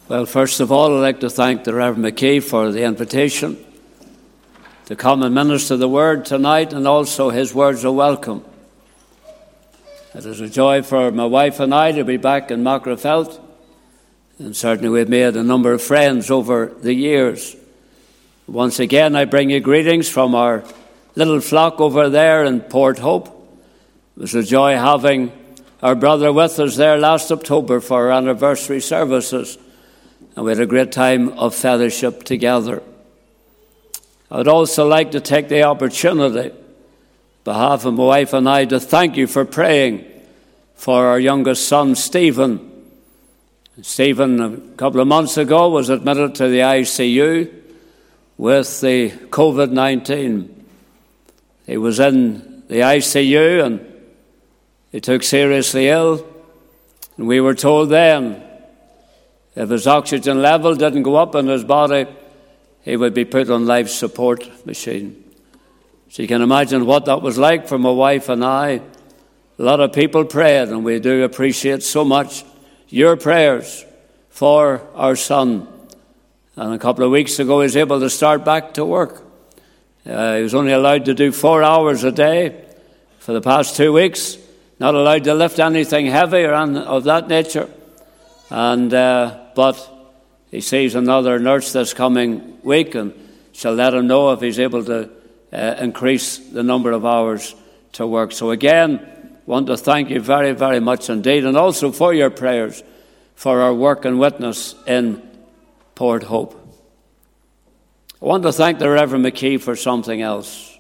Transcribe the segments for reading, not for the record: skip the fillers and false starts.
Well, first of all, I'd like to thank the Reverend McKee for the invitation to come and minister the word tonight, and also his words of welcome. It is a joy for my wife and I to be back in Magherafelt, and certainly we've made a number of friends over the years. Once again, I bring you greetings from our little flock over there in Port Hope. It was a joy having our brother with us there last October for our anniversary services, and we had a great time of fellowship together. I would also like to take the opportunity, on behalf of my wife and I, to thank you for praying for our youngest son, Stephen. Stephen, a couple of months ago, was admitted to the ICU with the COVID-19. He was in the ICU and he took seriously ill. And we were told then, if his oxygen level didn't go up in his body, he would be put on life support machine. So you can imagine what that was like for my wife and I. A lot of people prayed, and we do appreciate so much your prayers for our son. And a couple of weeks ago, he was able to start back to work. He was only allowed to do 4 hours a day for the past 2 weeks, not allowed to lift anything heavy or of that nature. And but he sees another nurse this coming week, and she'll let him know if he's able to increase the number of hours to work. So again, want to thank you very, very much indeed, and also for your prayers for our work and witness in Port Hope. I want to thank the Reverend McKee for something else.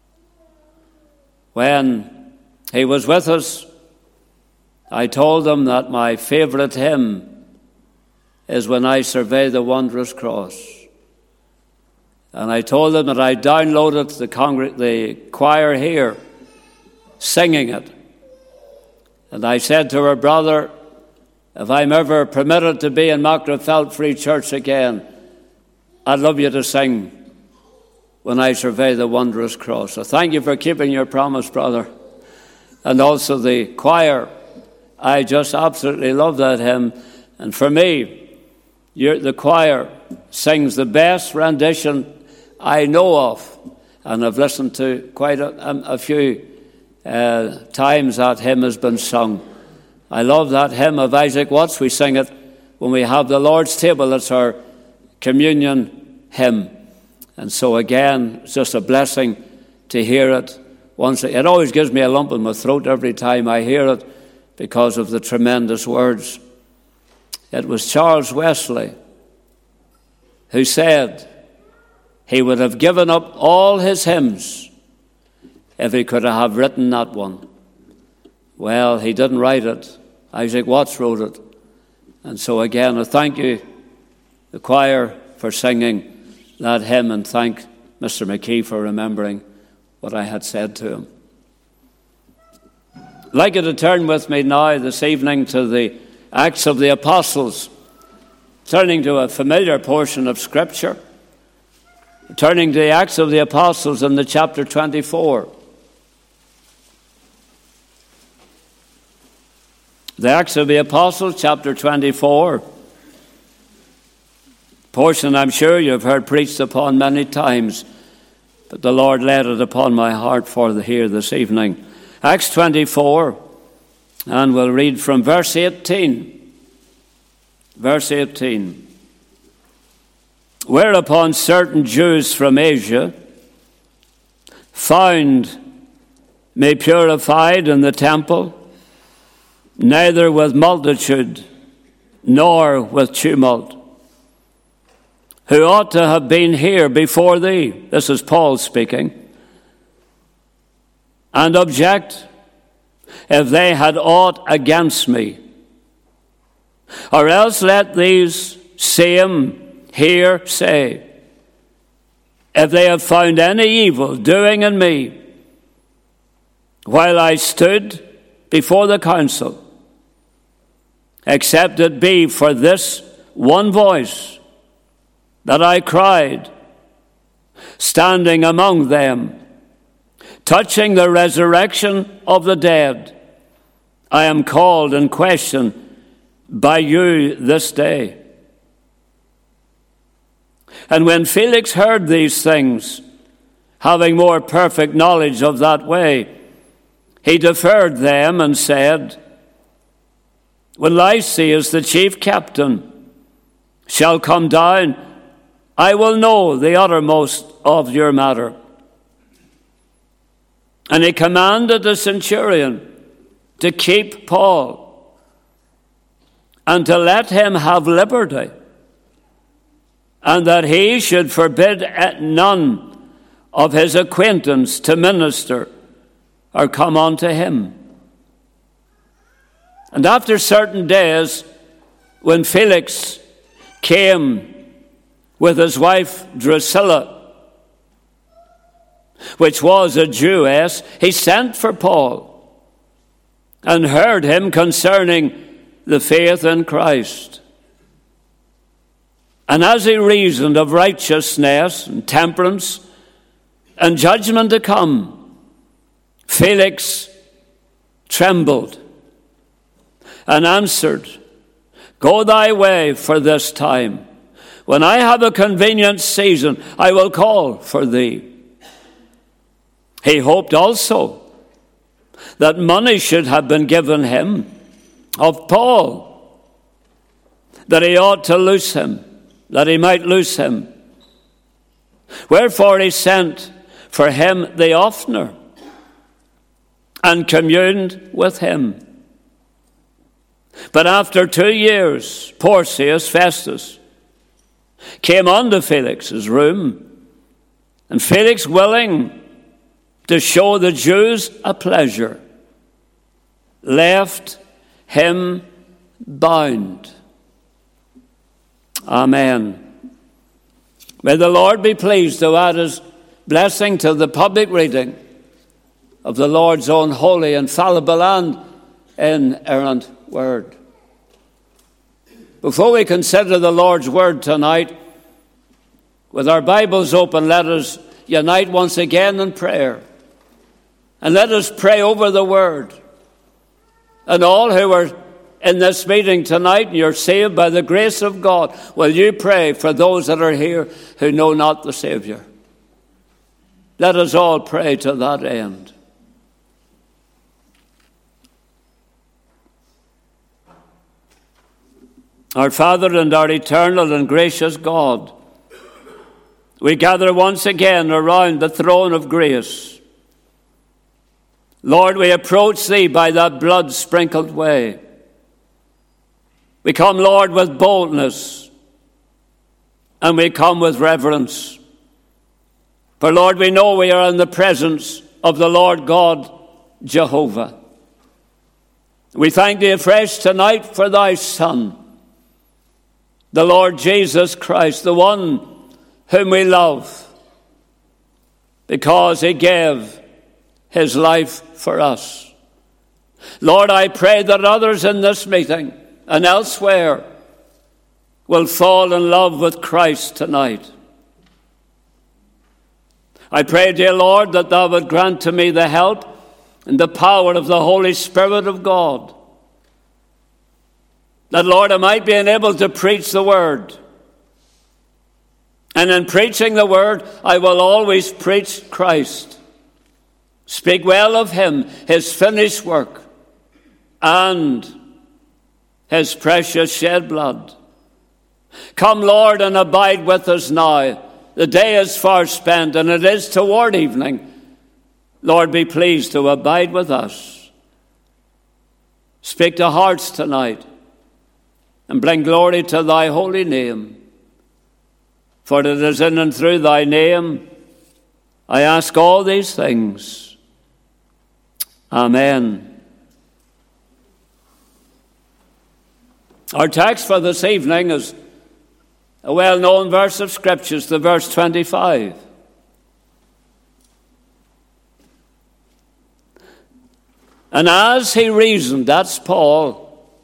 When he was with us, I told him that my favourite hymn is When I Survey the Wondrous Cross. And I told him that I downloaded the choir here singing it. And I said to her, brother, if I'm ever permitted to be in Magherafelt Free Church again, I'd love you to sing When I Survey the Wondrous Cross. So thank you for keeping your promise, brother. And also the choir. I just absolutely love that hymn. And for me, the choir sings the best rendition I know of. And I've listened to quite a few times that hymn has been sung. I love that hymn of Isaac Watts. We sing it when we have the Lord's table. It's our communion hymn. And so again, it's just a blessing to hear it. It always gives me a lump in my throat every time I hear it because of the tremendous words. It was Charles Wesley who said he would have given up all his hymns if he could have written that one. Well, he didn't write it. Isaac Watts wrote it. And so again, I thank you, the choir, for singing that hymn, and thank Mr. McKee for remembering what I had said to him. I'd like you to turn with me now this evening to the Acts of the Apostles, turning to a familiar portion of Scripture, turning to the Acts of the Apostles in the chapter 24. The Acts of the Apostles, chapter 24, portion I'm sure you've heard preached upon many times, but the Lord laid it upon my heart for here this evening. Acts 24, and we'll read from verse 18. Verse 18. Whereupon certain Jews from Asia found me purified in the temple, neither with multitude nor with tumult, who ought to have been here before thee. This is Paul speaking. And object, if they had aught against me. Or else let these same here say, if they have found any evil doing in me, while I stood before the council, except it be for this one voice that I cried, standing among them, touching the resurrection of the dead, I am called in question by you this day. And when Felix heard these things, having more perfect knowledge of that way, he deferred them and said, when Lysias, the chief captain, shall come down, I will know the uttermost of your matter. And he commanded the centurion to keep Paul and to let him have liberty, and that he should forbid none of his acquaintance to minister or come unto him. And after certain days, when Felix came with his wife Drusilla, which was a Jewess, he sent for Paul and heard him concerning the faith in Christ. And as he reasoned of righteousness and temperance and judgment to come, Felix trembled and answered, go thy way for this time. When I have a convenient season, I will call for thee. He hoped also that money should have been given him of Paul, that he ought to loose him, that he might loose him. Wherefore he sent for him the oftener and communed with him. But after 2 years, Porcius Festus came unto Felix's room, and Felix, willing to show the Jews a pleasure, left him bound. Amen. May the Lord be pleased to add his blessing to the public reading of the Lord's own holy, infallible, and inerrant word. Before we consider the Lord's word tonight, with our Bibles open, let us unite once again in prayer. And let us pray over the word. And all who are in this meeting tonight, and you're saved by the grace of God, will you pray for those that are here who know not the Savior? Let us all pray to that end. Our Father and our eternal and gracious God, we gather once again around the throne of grace. Lord, we approach thee by that blood-sprinkled way. We come, Lord, with boldness, and we come with reverence. For, Lord, we know we are in the presence of the Lord God, Jehovah. We thank thee afresh tonight for thy Son, the Lord Jesus Christ, the one whom we love, because he gave his life for us. Lord, I pray that others in this meeting and elsewhere will fall in love with Christ tonight. I pray, dear Lord, that thou would grant to me the help and the power of the Holy Spirit of God, that, Lord, I might be enabled to preach the word. And in preaching the word, I will always preach Christ. Speak well of him, his finished work, and his precious shed blood. Come, Lord, and abide with us now. The day is far spent, and it is toward evening. Lord, be pleased to abide with us. Speak to hearts tonight, and bring glory to thy holy name. For it is in and through thy name I ask all these things. Amen. Our text for this evening is a well-known verse of Scriptures, the verse 25. And as he reasoned, that's Paul,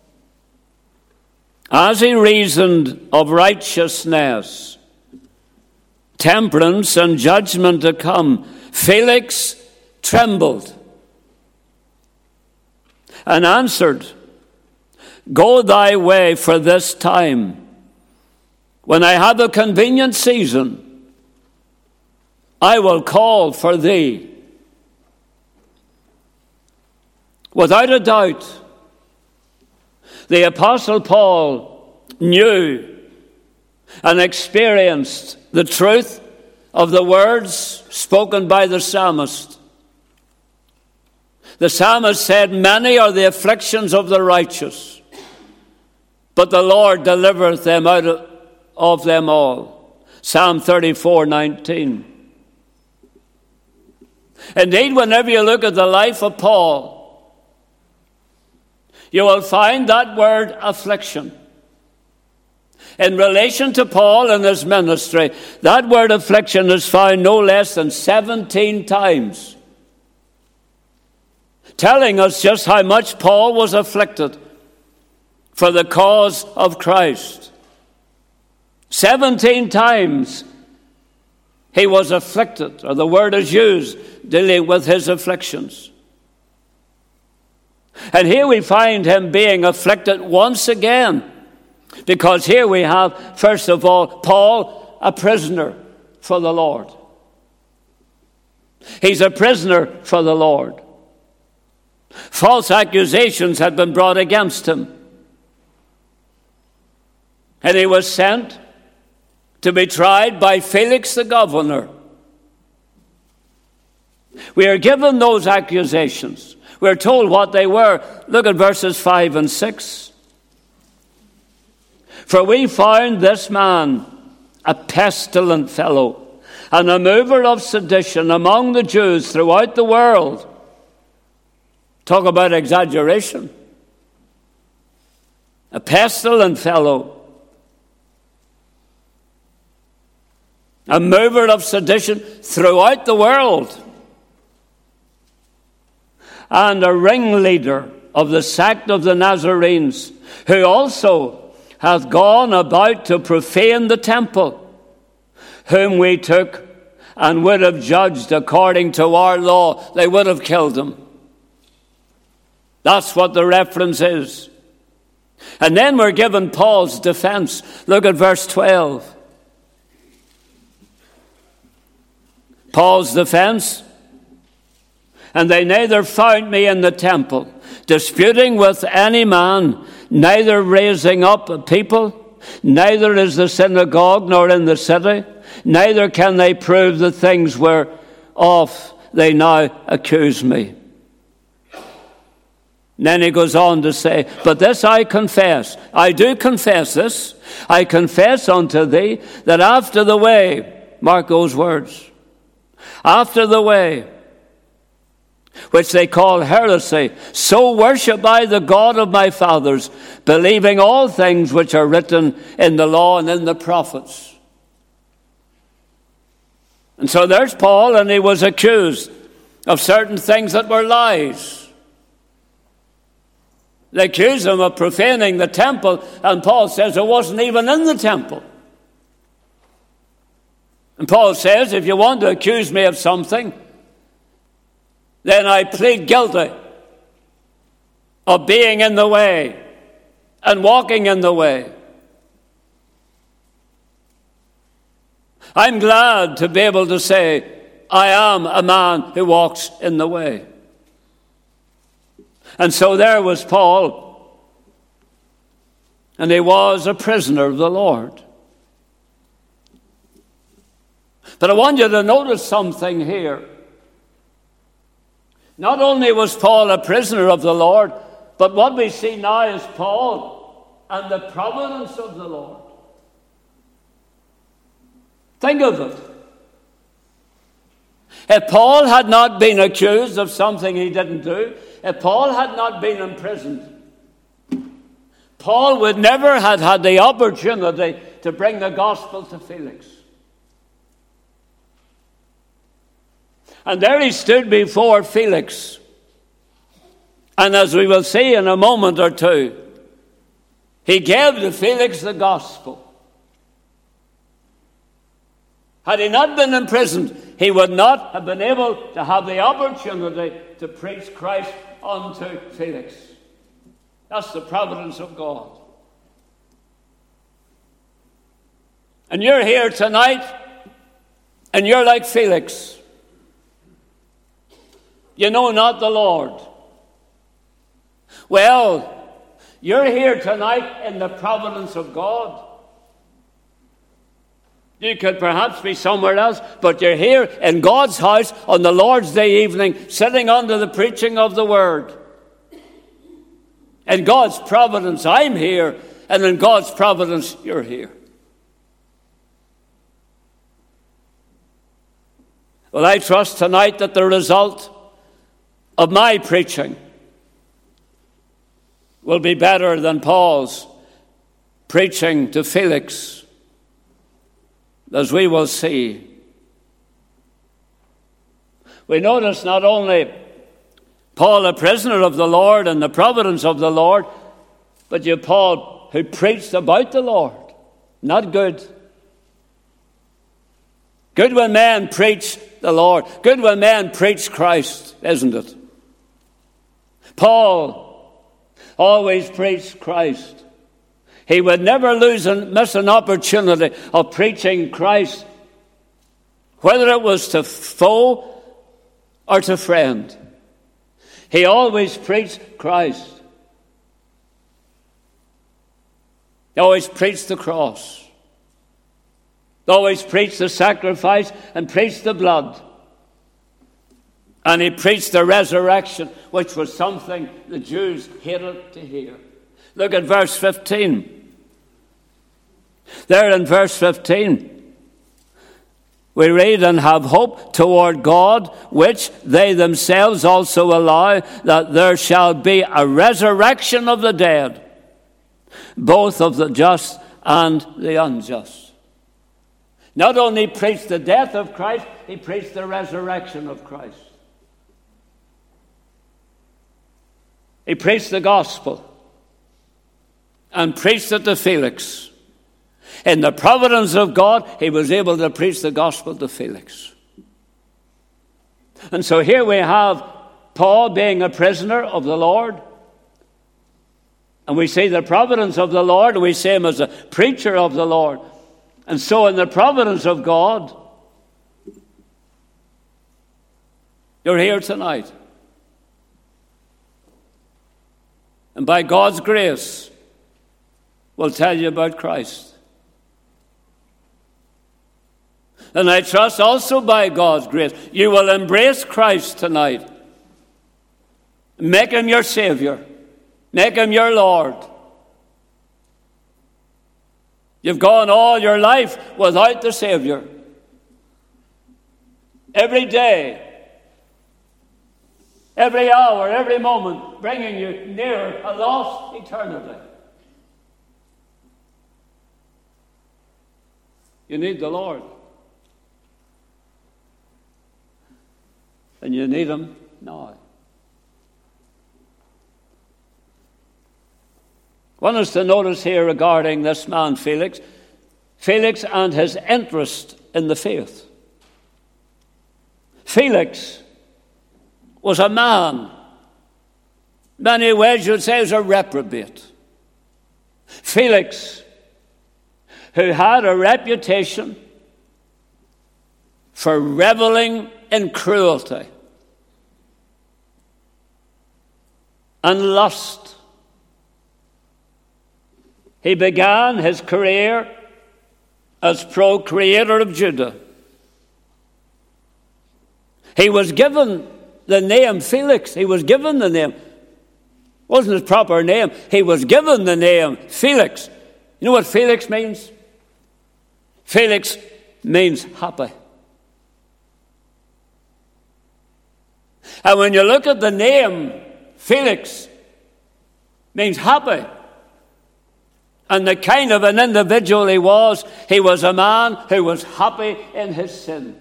as he reasoned of righteousness, temperance, and judgment to come, Felix trembled and answered, go thy way for this time. When I have a convenient season, I will call for thee. Without a doubt, the Apostle Paul knew and experienced the truth of the words spoken by the psalmist. The psalmist said, "Many are the afflictions of the righteous, but the Lord delivereth them out of them all." Psalm 34:19. Indeed, whenever you look at the life of Paul, you will find that word affliction. In relation to Paul and his ministry, that word affliction is found no less than 17 times, telling us just how much Paul was afflicted for the cause of Christ. 17 times he was afflicted, or the word is used, dealing with his afflictions. And here we find him being afflicted once again, because here we have, first of all, Paul, a prisoner for the Lord. He's a prisoner for the Lord. False accusations had been brought against him, and he was sent to be tried by Felix the governor. We are given those accusations. We're told what they were. Look at verses 5 and 6. "For we found this man a pestilent fellow, and a mover of sedition among the Jews throughout the world." Talk about exaggeration. A pestilent fellow, a mover of sedition throughout the world, and a ringleader of the sect of the Nazarenes, who also hath gone about to profane the temple, whom we took and would have judged according to our law. They would have killed him. That's what the reference is. And then we're given Paul's defense. Look at verse 12. Paul's defense: "And they neither found me in the temple, disputing with any man, neither raising up a people, neither is the synagogue nor in the city, neither can they prove the things whereof they now accuse me." And then he goes on to say, "But this I confess," I do confess this, "I confess unto thee that after the way," mark those words, "after the way which they call heresy, so worship I the God of my fathers, believing all things which are written in the law and in the prophets." And so there's Paul, and he was accused of certain things that were lies. They accused him of profaning the temple, and Paul says it wasn't even in the temple. And Paul says, if you want to accuse me of something, then I plead guilty of being in the way and walking in the way. I'm glad to be able to say, I am a man who walks in the way. And so there was Paul, and he was a prisoner of the Lord. But I want you to notice something here. Not only was Paul a prisoner of the Lord, but what we see now is Paul and the providence of the Lord. Think of it. If Paul had not been accused of something he didn't do, if Paul had not been imprisoned, Paul would never have had the opportunity to bring the gospel to Felix. And there he stood before Felix. And as we will see in a moment or two, he gave to Felix the gospel. Had he not been imprisoned, he would not have been able to have the opportunity to preach Christ unto Felix. That's the providence of God. And you're here tonight, and you're like Felix. You know not the Lord. Well, you're here tonight in the providence of God. You could perhaps be somewhere else, but you're here in God's house on the Lord's Day evening, sitting under the preaching of the Word. In God's providence, I'm here, and in God's providence, you're here. Well, I trust tonight that the result of my preaching will be better than Paul's preaching to Felix, as we will see. We notice not only Paul, a prisoner of the Lord and the providence of the Lord, but you, Paul, who preached about the Lord. Not good. Good when men preach the Lord. Good when men preach Christ, isn't it? Paul always preached Christ. He would never miss an opportunity of preaching Christ, whether it was to foe or to friend. He always preached Christ. He always preached the cross. He always preached the sacrifice and preached the blood. And he preached the resurrection, which was something the Jews hated to hear. Look at verse 15. There in verse 15, we read, and have hope toward God, which they themselves also allow, that there shall be a resurrection of the dead, both of the just and the unjust. Not only preached the death of Christ, he preached the resurrection of Christ. He preached the gospel and preached it to Felix. In the providence of God, he was able to preach the gospel to Felix. And so here we have Paul being a prisoner of the Lord. And we see the providence of the Lord, and we see him as a preacher of the Lord. And so in the providence of God, you're here tonight. And by God's grace, we'll tell you about Christ. And I trust also by God's grace, you will embrace Christ tonight. Make him your Savior. Make him your Lord. You've gone all your life without the Savior. Every day, every hour, every moment, bringing you nearer a lost eternity. You need the Lord. And you need him now. I want us to notice here regarding this man Felix and his interest in the faith. Felix was a man, many ways you'd say was a reprobate. Felix, who had a reputation for reveling in cruelty and lust. He began his career as procreator of Judah. He was given the name Felix. He was given the name. Wasn't his proper name. He was given the name Felix. You know what Felix means? Felix means happy. And when you look at the name Felix, means happy. And the kind of an individual he was a man who was happy in his sin.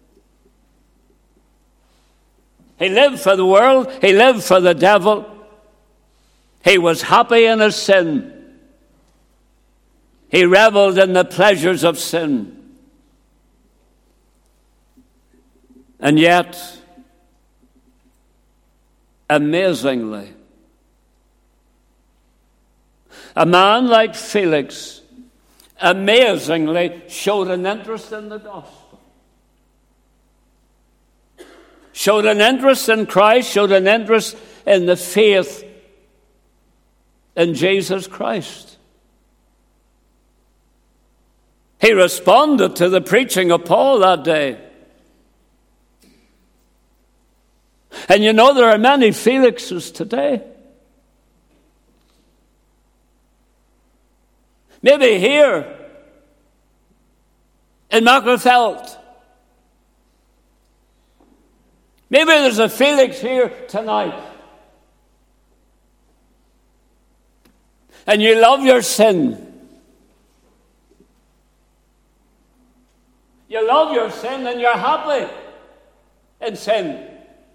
He lived for the world. He lived for the devil. He was happy in his sin. He reveled in the pleasures of sin. And yet, amazingly, a man like Felix amazingly showed an interest in the gospel. Showed an interest in Christ, showed an interest in the faith in Jesus Christ. He responded to the preaching of Paul that day. And you know, there are many Felixes today. Maybe here in Magherafelt. Maybe there's a Felix here tonight. And you love your sin. You love your sin and you're happy in sin.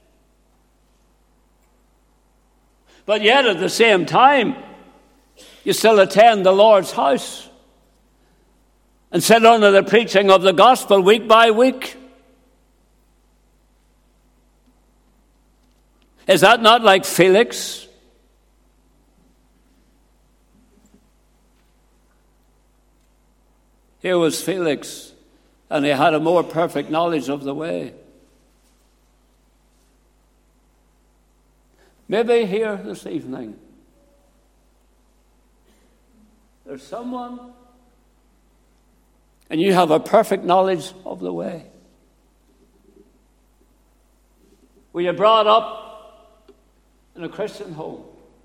But yet at the same time, you still attend the Lord's house and sit under the preaching of the gospel week by week. Is that not like Felix? Here was Felix, and he had a more perfect knowledge of the way. Maybe here this evening, there's someone, and you have a perfect knowledge of the way. Were you brought up in a Christian home?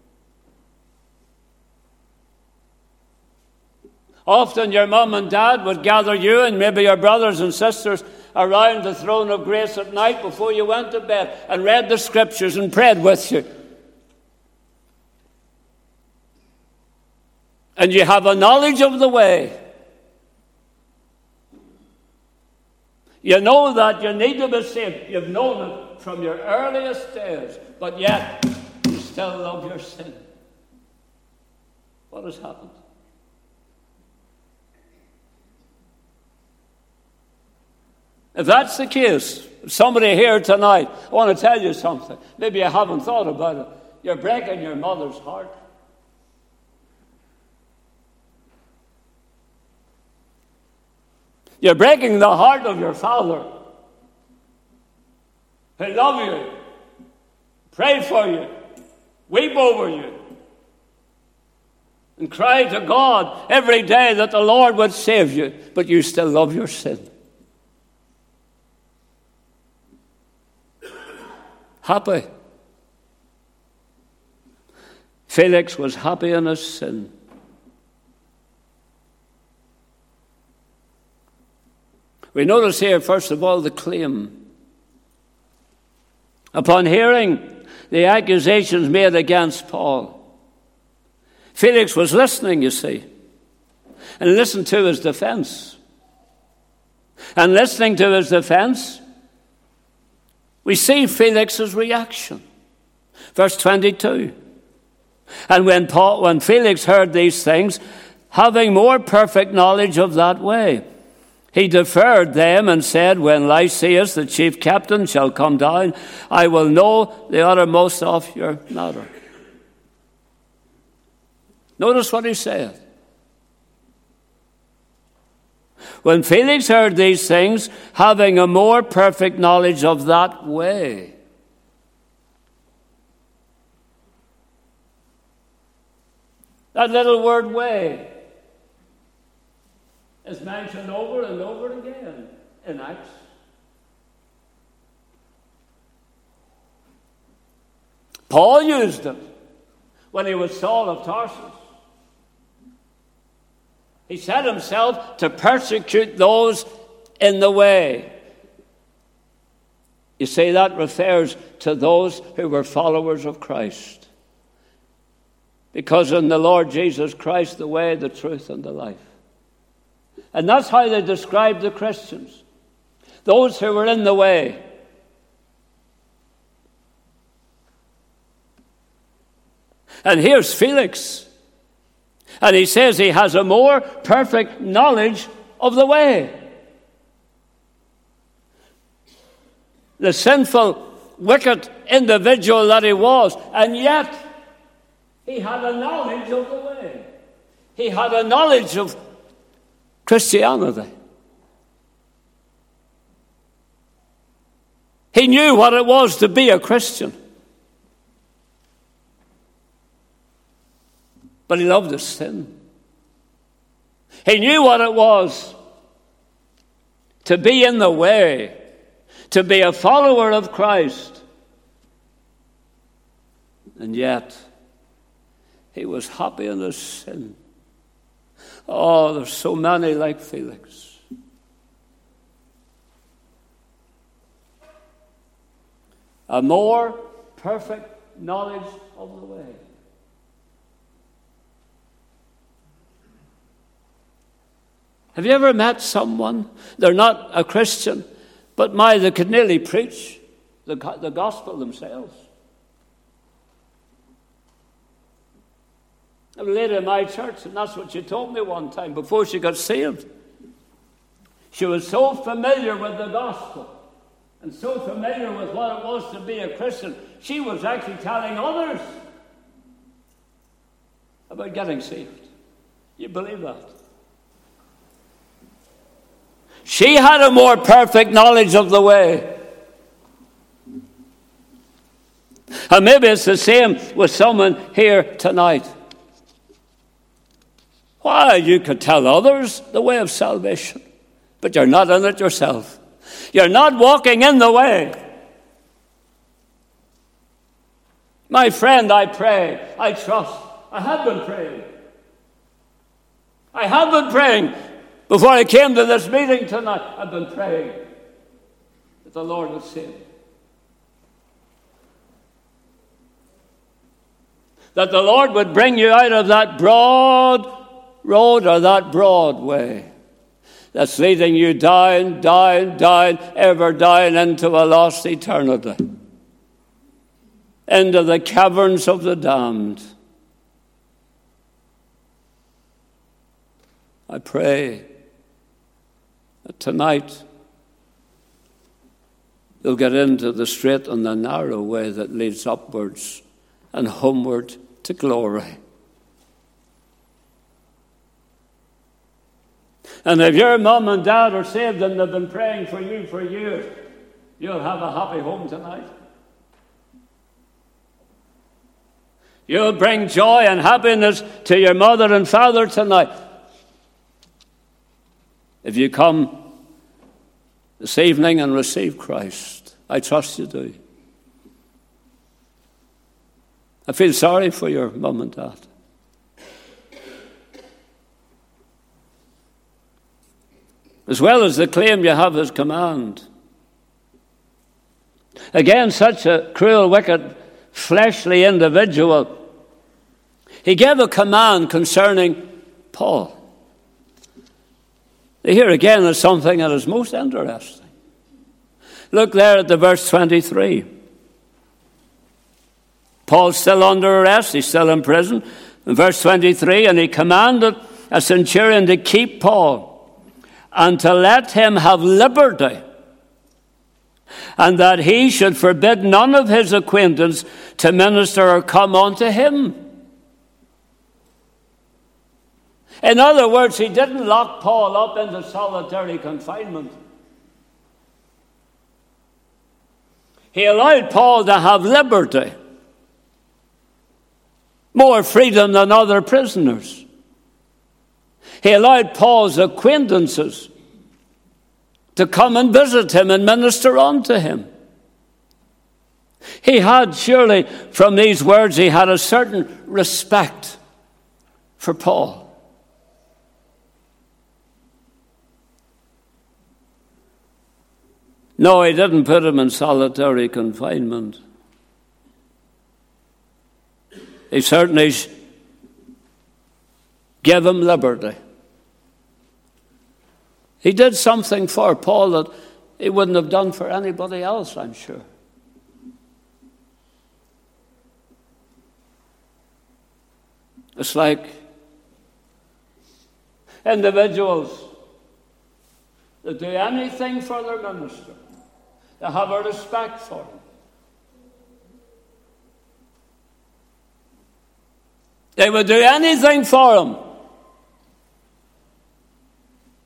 Often your mum and dad would gather you and maybe your brothers and sisters around the throne of grace at night before you went to bed and read the scriptures and prayed with you. And you have a knowledge of the way. You know that you need to be saved. You've known it from your earliest days, but yet you still love your sin. What has happened? If that's the case, somebody here tonight, I want to tell you something. Maybe you haven't thought about it. You're breaking your mother's heart. You're breaking the heart of your father, who love you, pray for you, weep over you, and cry to God every day that the Lord would save you, but you still love your sin. Happy. Felix was happy in his sin. We notice here, first of all, the claim. Upon hearing the accusations made against Paul, Felix was listening, you see, and listened to his defense. And listening to his defense, we see Felix's reaction. Verse 22. And when Felix heard these things, having more perfect knowledge of that way, he deferred them and said, when Lysias, the chief captain, shall come down, I will know the uttermost of your matter. Notice what he said. When Felix heard these things, having a more perfect knowledge of that way. That little word way is mentioned over and over again in Acts. Paul used it when he was Saul of Tarsus. He set himself to persecute those in the way. You see, that refers to those who were followers of Christ. Because in the Lord Jesus Christ, the way, the truth, and the life. And that's how they described the Christians. Those who were in the way. And here's Felix. And he says he has a more perfect knowledge of the way. The sinful, wicked individual that he was. And yet, he had a knowledge of the way. He had a knowledge of Christianity. He knew what it was to be a Christian. But he loved his sin. He knew what it was to be in the way, to be a follower of Christ. And yet, he was happy in his sin. Oh, there's so many like Felix. A more perfect knowledge of the way. Have you ever met someone, they're not a Christian, but they could nearly preach the gospel themselves? A lady in my church, and that's what she told me one time before she got saved. She was so familiar with the gospel and so familiar with what it was to be a Christian, she was actually telling others about getting saved. You believe that? She had a more perfect knowledge of the way. And maybe it's the same with someone here tonight. Why, you could tell others the way of salvation, but you're not in it yourself. You're not walking in the way. My friend, I pray, I trust. I have been praying. I have been praying. Before I came to this meeting tonight, I've been praying that the Lord would save me. That the Lord would bring you out of that broad road or that broad way that's leading you down, down, down, ever down into a lost eternity, into the caverns of the damned. I pray that tonight you'll get into the straight and the narrow way that leads upwards and homeward to glory. And if your mum and dad are saved and they've been praying for you for years, you'll have a happy home tonight. You'll bring joy and happiness to your mother and father tonight. If you come this evening and receive Christ, I trust you do. I feel sorry for your mum and dad. As well as the claim you have his command. Again, such a cruel, wicked, fleshly individual. He gave a command concerning Paul. Here again is something that is most interesting. Look there at the verse 23. Paul's still under arrest. He's still in prison. In verse 23, and he commanded a centurion to keep Paul and to let him have liberty, and that he should forbid none of his acquaintance to minister or come unto him. In other words, he didn't lock Paul up into solitary confinement. He allowed Paul to have liberty, more freedom than other prisoners. He allowed Paul's acquaintances to come and visit him and minister unto him. He had, surely, from these words, he had a certain respect for Paul. No, he didn't put him in solitary confinement. He certainly gave him liberty. He did something for Paul that he wouldn't have done for anybody else, I'm sure. It's like individuals that do anything for their minister. They have a respect for him. They would do anything for him.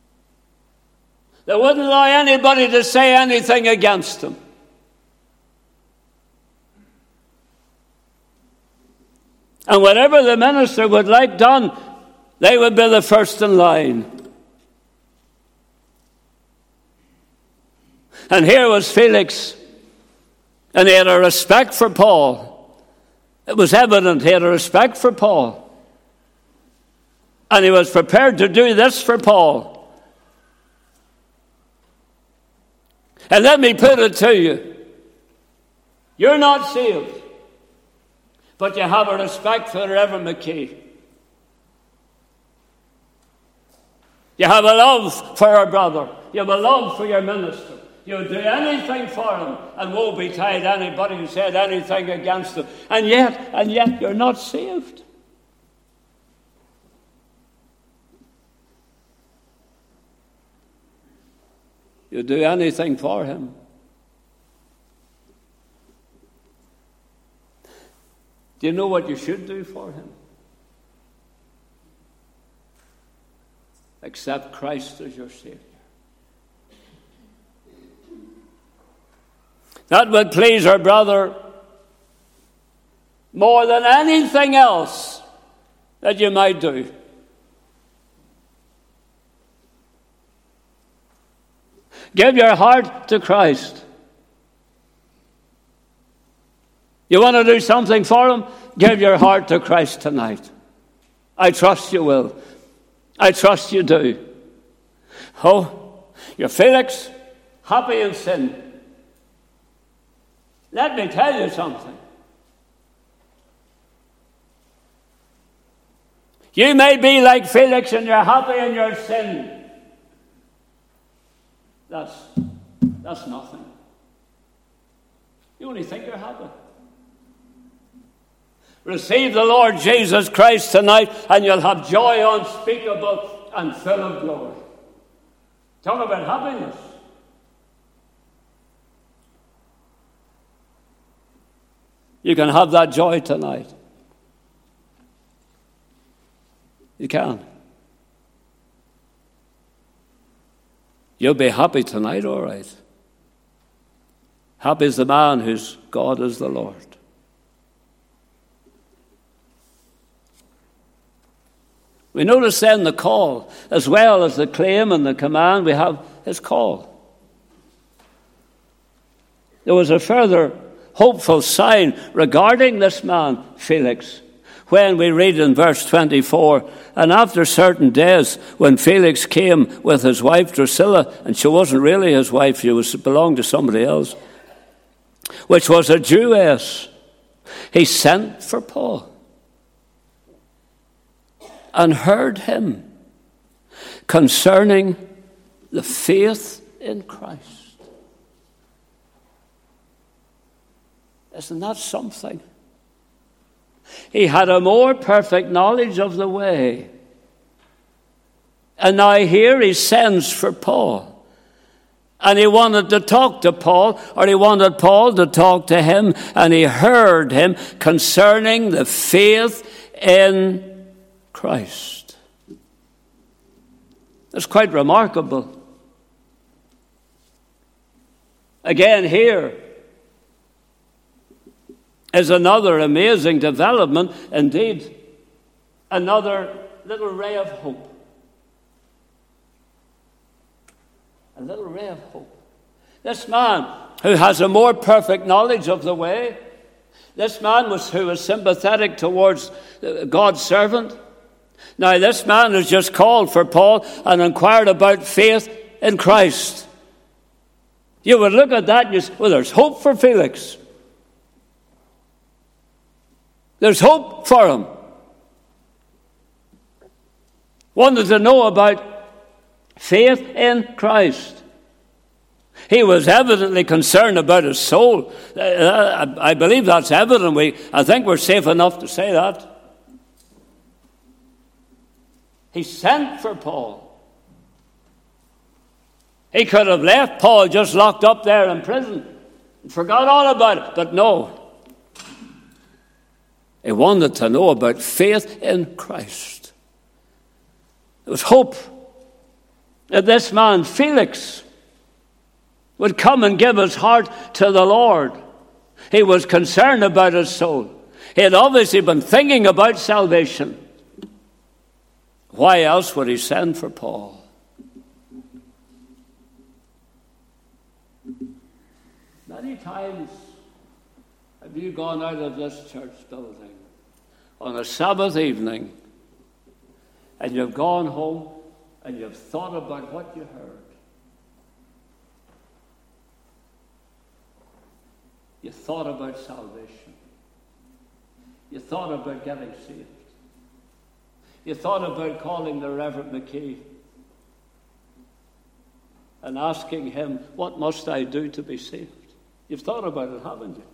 They wouldn't allow anybody to say anything against him. And whatever the minister would like done, they would be the first in line. And here was Felix, and he had a respect for Paul. It was evident he had a respect for Paul. And he was prepared to do this for Paul. And let me put it to you. You're not saved, but you have a respect for the Reverend Mackay. You have a love for your brother. You have a love for your minister. You would do anything for him, and woe betide anybody who said anything against him. And yet you're not saved. You do anything for him. Do you know what you should do for him? Accept Christ as your Savior. That would please our brother more than anything else that you might do. Give your heart to Christ. You want to do something for him? Give your heart to Christ tonight. I trust you will. I trust you do. Oh, you're Felix, happy in sin. Let me tell you something. You may be like Felix and you're happy in your sin. That's nothing. You only think you're happy. Receive the Lord Jesus Christ tonight and you'll have joy unspeakable and full of glory. Talk about happiness. You can have that joy tonight. You can. You'll be happy tonight, all right. Happy is the man whose God is the Lord. We notice then the call, as well as the claim and the command, we have his call. There was a further hopeful sign regarding this man, Felix, when we read in verse 24, and after certain days, when Felix came with his wife Drusilla, and she wasn't really his wife, she belonged to somebody else, which was a Jewess, he sent for Paul and heard him concerning the faith in Christ. Isn't that something? He had a more perfect knowledge of the way. And now here he sends for Paul. And he wanted to talk to Paul, or he wanted Paul to talk to him, and he heard him concerning the faith in Christ. That's quite remarkable. Again, here is another amazing development, indeed, another little ray of hope. A little ray of hope. This man who has a more perfect knowledge of the way, this man who was sympathetic towards God's servant. Now this man has just called for Paul and inquired about faith in Christ. You would look at that and you say, well, there's hope for Felix. There's hope for him. Wanted to know about faith in Christ. He was evidently concerned about his soul. I believe that's evident. I think we're safe enough to say that. He sent for Paul. He could have left Paul just locked up there in prison and forgot all about it, but no. He wanted to know about faith in Christ. There was hope that this man, Felix, would come and give his heart to the Lord. He was concerned about his soul. He had obviously been thinking about salvation. Why else would he send for Paul? Many times have you gone out of this church building on a Sabbath evening and you've gone home and you've thought about what you heard. You thought about salvation. You thought about getting saved. You thought about calling the Reverend McKay and asking him, what must I do to be saved? You've thought about it, haven't you?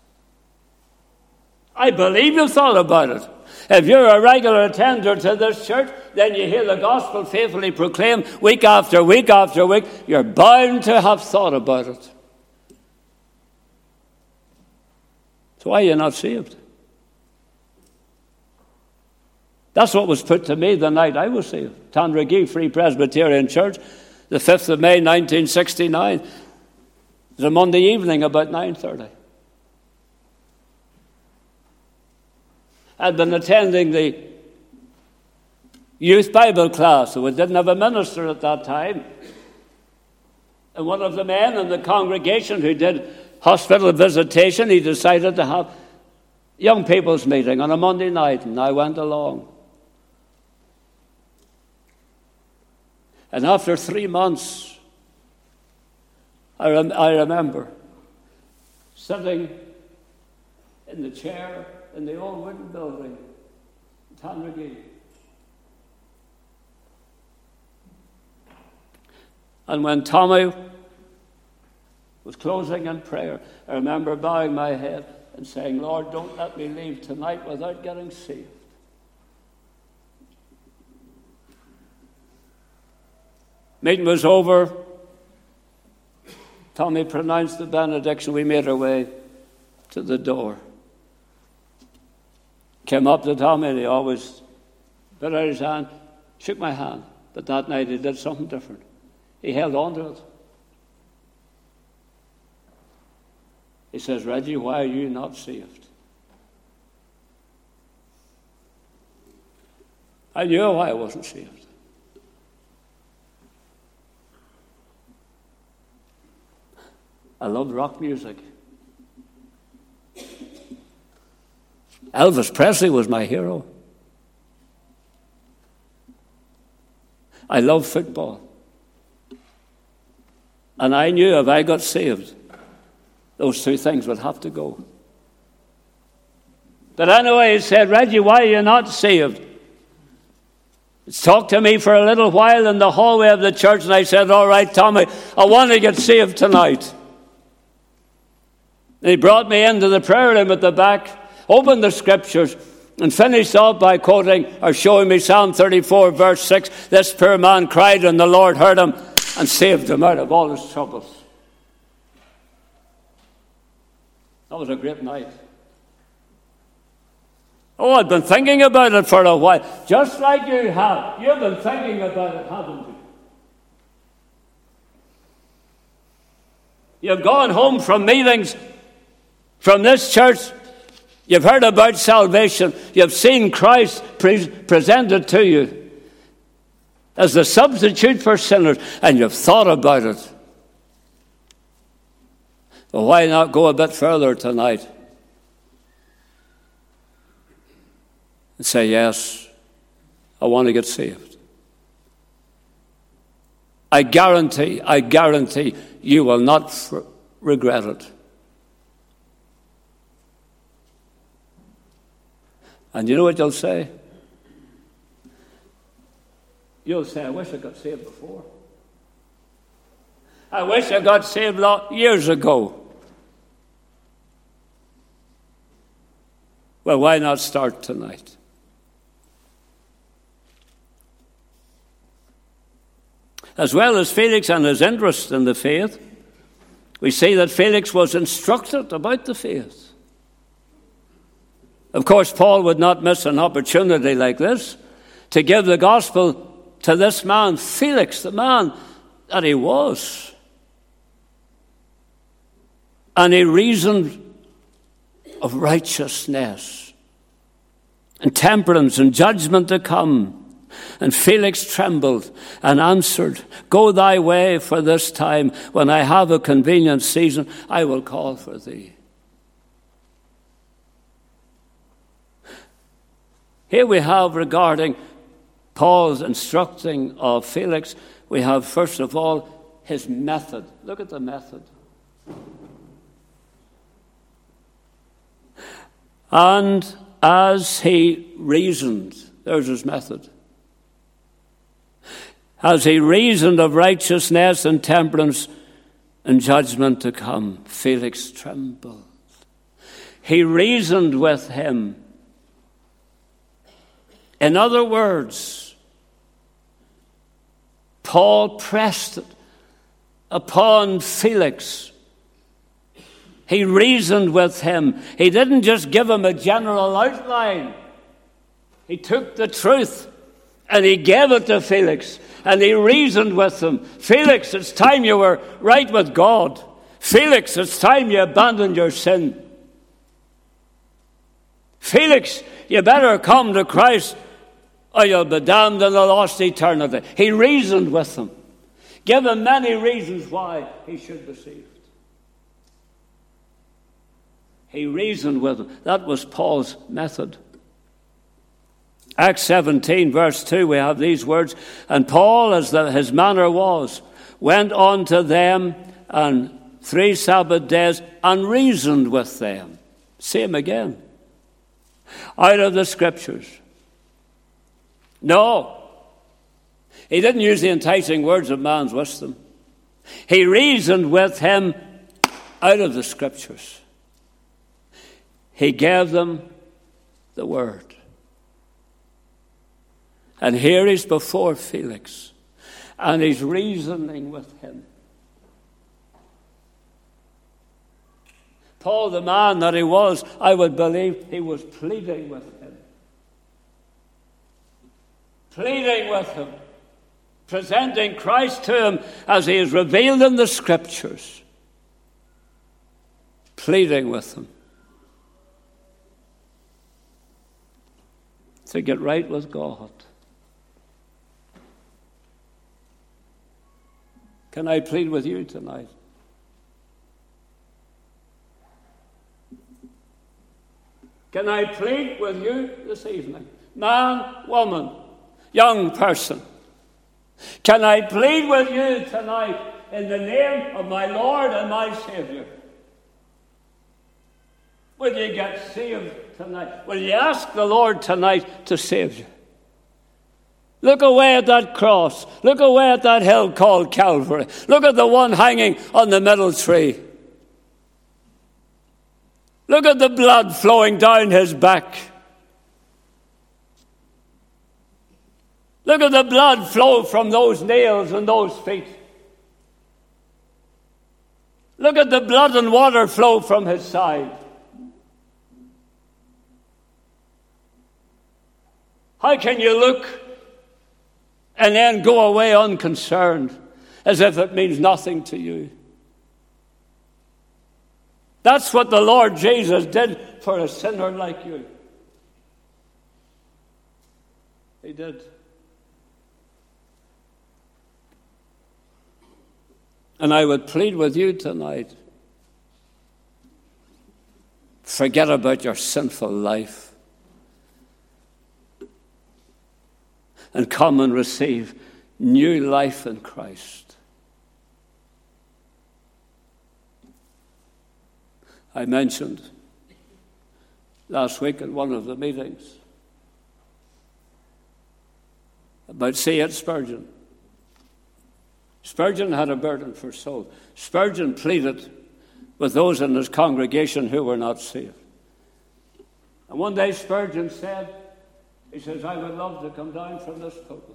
I believe you've thought about it. If you're a regular attender to this church, then you hear the gospel faithfully proclaimed week after week after week. You're bound to have thought about it. So why are you not saved? That's what was put to me the night I was saved. Tandragee Free Presbyterian Church, the 5th of May, 1969. It was a Monday evening about 9:30. I'd been attending the youth Bible class, so we didn't have a minister at that time. And one of the men in the congregation who did hospital visitation, he decided to have young people's meeting on a Monday night, and I went along. And after 3 months, I remember sitting in the chair in the old wooden building in Tandragee. And when Tommy was closing in prayer, I remember bowing my head and saying, Lord, don't let me leave tonight without getting saved. Meeting was over. Tommy pronounced the benediction. We made our way to the door. Came up to Tommy, and he always put out his hand, shook my hand. But that night he did something different. He held on to it. He says, Reggie, why are you not saved? I knew why I wasn't saved. I loved rock music. Elvis Presley was my hero. I loved football. And I knew if I got saved, those two things would have to go. But anyway, he said, Reggie, why are you not saved? He talked to me for a little while in the hallway of the church, and I said, all right, Tommy, I want to get saved tonight. And he brought me into the prayer room at the back, opened the scriptures, and finished off by quoting or showing me Psalm 34, verse 6. This poor man cried, and the Lord heard him and saved him out of all his troubles. That was a great night. Oh, I'd been thinking about it for a while, just like you have. You've been thinking about it, haven't you? You've gone home from meetings from this church. You've heard about salvation. You've seen Christ presented to you as the substitute for sinners, and you've thought about it. Well, why not go a bit further tonight and say, yes, I want to get saved. I guarantee you will not regret it. And you know what you'll say? You'll say, I wish I got saved before. I wish I got saved years ago. Well, why not start tonight? As well as Felix and his interest in the faith, we see that Felix was instructed about the faith. Of course, Paul would not miss an opportunity like this to give the gospel to this man, Felix, the man that he was. And he reasoned of righteousness and temperance and judgment to come. And Felix trembled and answered, Go thy way, for this time, when I have a convenient season, I will call for thee. Here we have, regarding Paul's instructing of Felix, we have first of all his method. Look at the method. And as he reasoned, there's his method. As he reasoned of righteousness and temperance and judgment to come, Felix trembled. He reasoned with him. In other words, Paul pressed it upon Felix. He reasoned with him. He didn't just give him a general outline. He took the truth and he gave it to Felix. And he reasoned with him. Felix, it's time you were right with God. Felix, it's time you abandoned your sin. Felix, you better come to Christ or you'll be damned in the lost eternity. He reasoned with him. Give him many reasons why he should be saved. He reasoned with him. That was Paul's method. Acts 17, verse 2, we have these words. And Paul, as his manner was, went on to them on 3 Sabbath days and reasoned with them. Same again. Out of the Scriptures. No. He didn't use the enticing words of man's wisdom. He reasoned with him out of the Scriptures. He gave them the Word. And here he's before Felix, and he's reasoning with him. Paul, the man that he was, I would believe he was pleading with him. Pleading with him. Presenting Christ to him as he is revealed in the Scriptures. Pleading with him. To get right with God. Can I plead with you tonight? Can I plead with you this evening? Man, woman, young person. Can I plead with you tonight in the name of my Lord and my Savior? Will you get saved tonight? Will you ask the Lord tonight to save you? Look away at that cross. Look away at that hill called Calvary. Look at the one hanging on the middle tree. Look at the blood flowing down his back. Look at the blood flow from those nails and those feet. Look at the blood and water flow from his side. How can you look and then go away unconcerned, as if it means nothing to you? That's what the Lord Jesus did for a sinner like you. He did. And I would plead with you tonight, forget about your sinful life. And come and receive new life in Christ. I mentioned last week at one of the meetings about C.H. Spurgeon. Spurgeon had a burden for souls. Spurgeon pleaded with those in his congregation who were not saved. And one day Spurgeon said, he says, I would love to come down from this pulpit.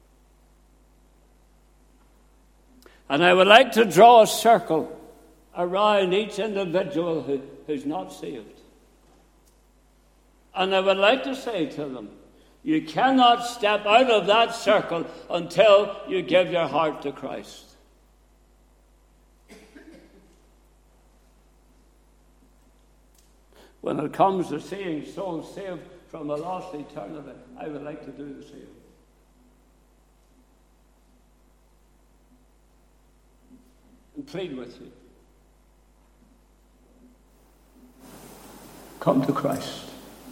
And I would like to draw a circle around each individual who's not saved. And I would like to say to them, you cannot step out of that circle until you give your heart to Christ. when it comes to seeing souls saved from a lost eternity, I would like to do the same. And plead with you. Come to Christ.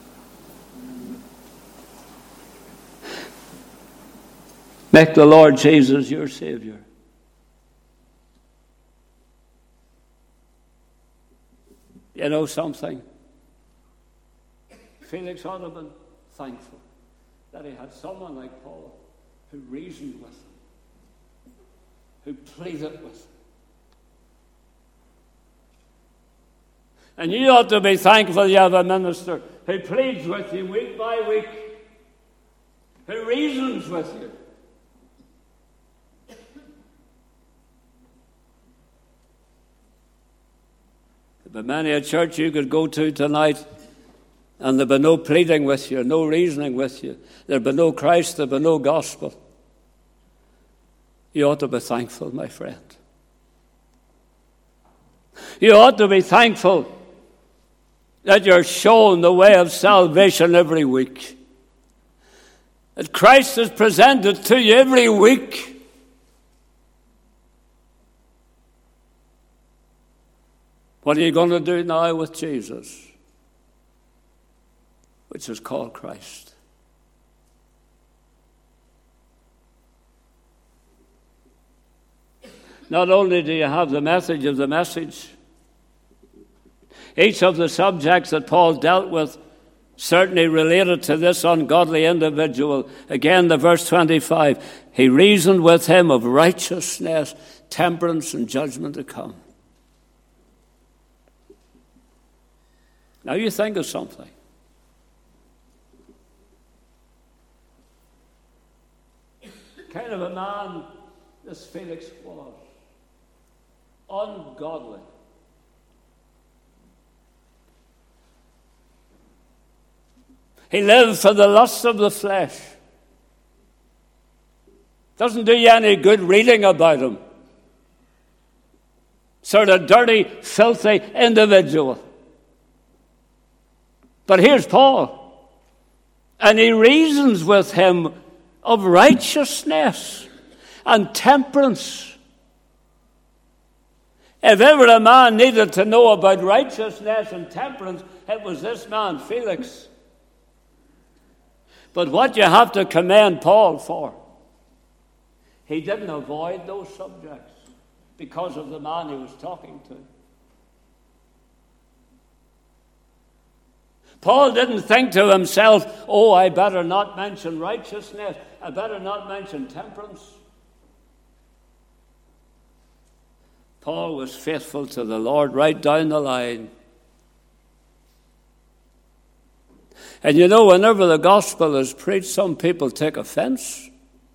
Make the Lord Jesus your Savior. You know something? Felix ought to have been thankful that he had someone like Paul who reasoned with him, who pleaded with him. And you ought to be thankful you have a minister who pleads with you week by week, who reasons with you. There'd be many a church you could go to tonight, and there'd be no pleading with you, no reasoning with you. There'd be no Christ, there'd be no gospel. You ought to be thankful, my friend. You ought to be thankful that you're shown the way of salvation every week. That Christ is presented to you every week. What are you going to do now with Jesus, which is called Christ? Not only do you have the message of the message, each of the subjects that Paul dealt with certainly related to this ungodly individual. Again, the verse 25, he reasoned with him of righteousness, temperance, and judgment to come. Now you think of something. Kind of a man this Felix was. Ungodly. He lived for the lusts of the flesh. Doesn't do you any good reading about him. Sort of dirty, filthy individual. But here's Paul, and he reasons with him of righteousness and temperance. If ever a man needed to know about righteousness and temperance, it was this man, Felix. But what you have to commend Paul for, he didn't avoid those subjects because of the man he was talking to. Paul didn't think to himself, oh, I better not mention righteousness. I better not mention temperance. Paul was faithful to the Lord right down the line. And you know, whenever the gospel is preached, some people take offense.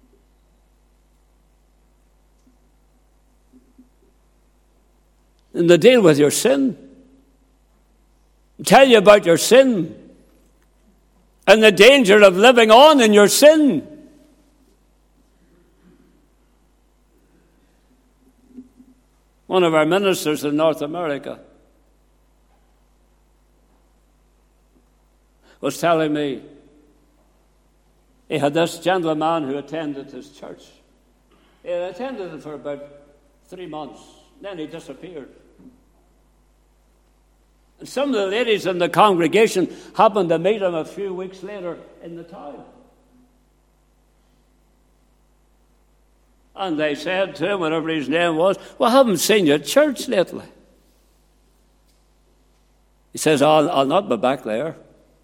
And they deal with your sin. Tell you about your sin and the danger of living on in your sin. One of our ministers in North America was telling me he had this gentleman who attended his church. He had attended it for about 3 months. Then he disappeared. And some of the ladies in the congregation happened to meet him a few weeks later in the town. And they said to him, whatever his name was, well, I haven't seen you at church lately. He says, I'll not be back there.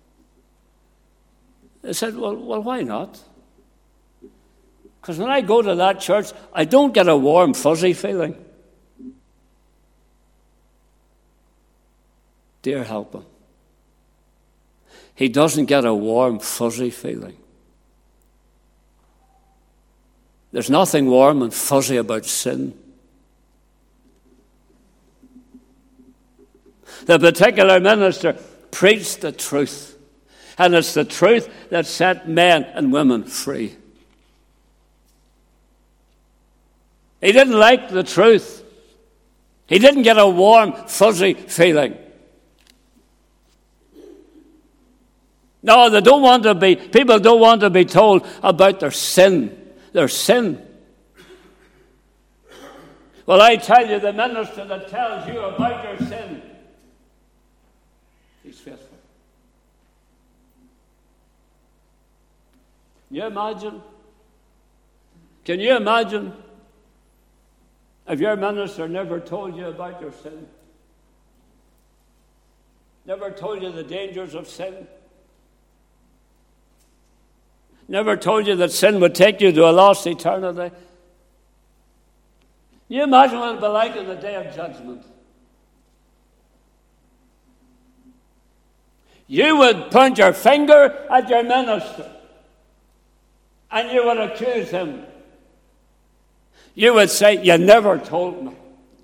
They said, well, why not? Because when I go to that church, I don't get a warm, fuzzy feeling. Dear help him. He doesn't get a warm, fuzzy feeling. There's nothing warm and fuzzy about sin. The particular minister preached the truth. And it's the truth that set men and women free. He didn't like the truth. He didn't get a warm, fuzzy feeling. No, people don't want to be told about their sin. Their sin. Well, I tell you, the minister that tells you about your sin, he's faithful. Can you imagine? Can you imagine if your minister never told you about your sin? Never told you the dangers of sin? Never told you that sin would take you to a lost eternity? Can you imagine what it would be like in the day of judgment? You would point your finger at your minister and you would accuse him. You would say, you never told me.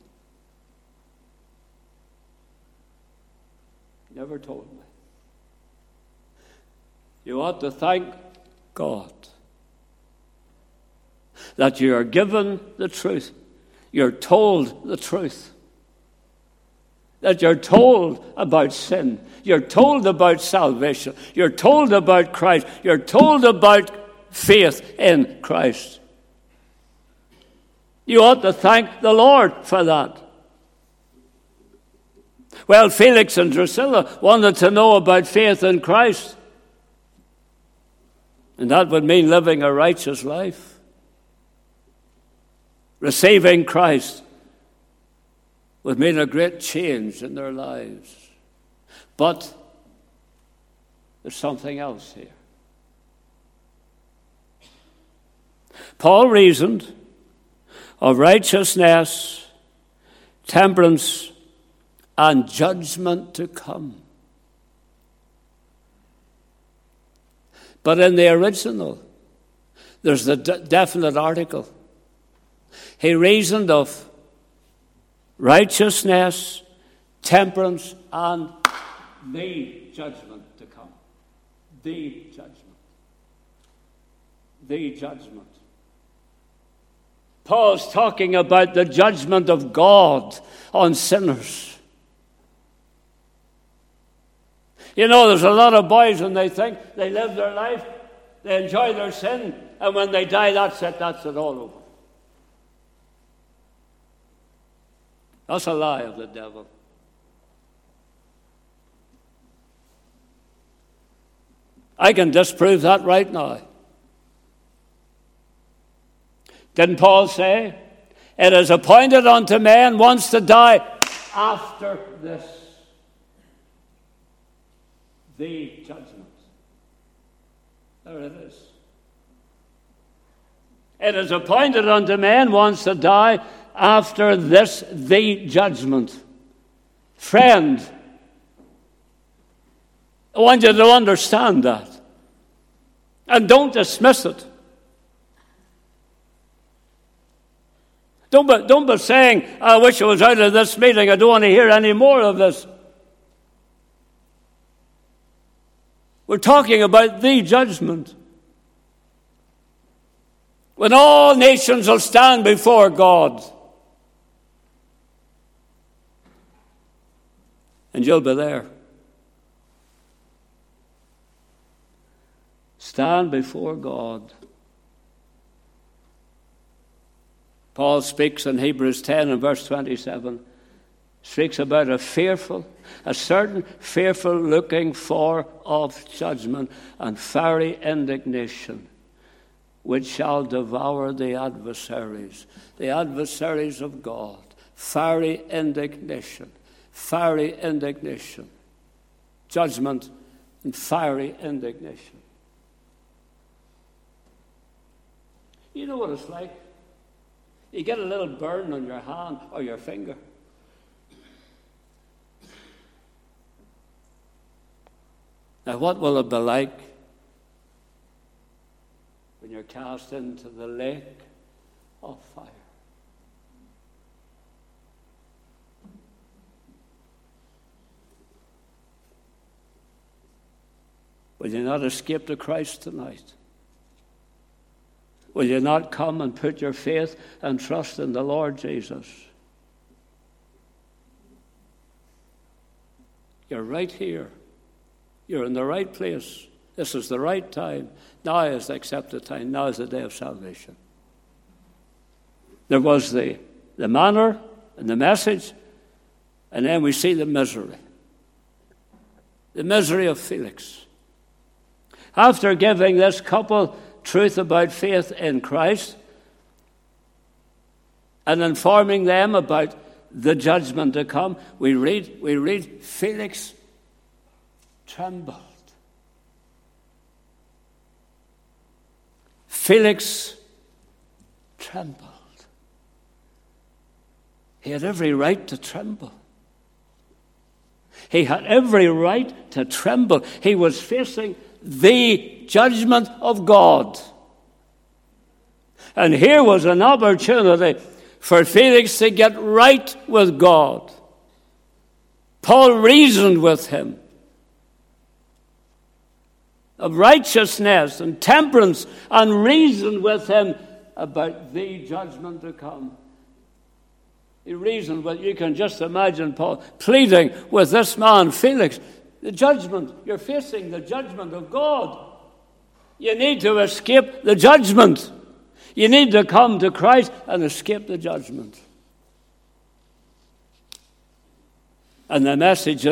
Never told me. You ought to thank God that you are given the truth. You're told the truth. That you're told about sin. You're told about salvation. You're told about Christ. You're told about faith in Christ. You ought to thank the Lord for that. Well, Felix and Drusilla wanted to know about faith in Christ. And that would mean living a righteous life. Receiving Christ would mean a great change in their lives. But there's something else here. Paul reasoned of righteousness, temperance, and judgment to come. But in the original, there's the definite article. He reasoned of righteousness, temperance, and the judgment to come. The judgment. The judgment. Paul's talking about the judgment of God on sinners. You know, there's a lot of boys when they think they live their life, they enjoy their sin, and when they die, that's it all over. That's a lie of the devil. I can disprove that right now. Didn't Paul say, it is appointed unto man once to die, after this, the judgment. There it is. It is appointed unto man once to die, after this, the judgment. Friend, I want you to understand that. And don't dismiss it. Don't be saying, I wish I was out of this meeting. I don't want to hear any more of this. We're talking about the judgment. When all nations will stand before God. And you'll be there. Stand before God. Paul speaks in Hebrews 10 and verse 27, speaks about a certain fearful looking for of judgment and fiery indignation, which shall devour the adversaries of God. Fiery indignation, judgment and fiery indignation. You know what it's like? You get a little burn on your hand or your finger. Now, what will it be like when you're cast into the lake of fire? Will you not escape to Christ tonight? Will you not come and put your faith and trust in the Lord Jesus? You're right here. You're in the right place. This is the right time. Now is the accepted time. Now is the day of salvation. There was the manner and the message, and then we see the misery. The misery of Felix. After giving this couple truth about faith in Christ and informing them about the judgment to come, we read Felix trembled. Felix trembled. He had every right to tremble. He had every right to tremble. He was facing the judgment of God. And here was an opportunity for Felix to get right with God. Paul reasoned with him of righteousness and temperance, and reasoned with him about the judgment to come. He reasoned with, you can just imagine Paul pleading with this man, Felix, the judgment, you're facing the judgment of God. You need to escape the judgment. You need to come to Christ and escape the judgment. And the message,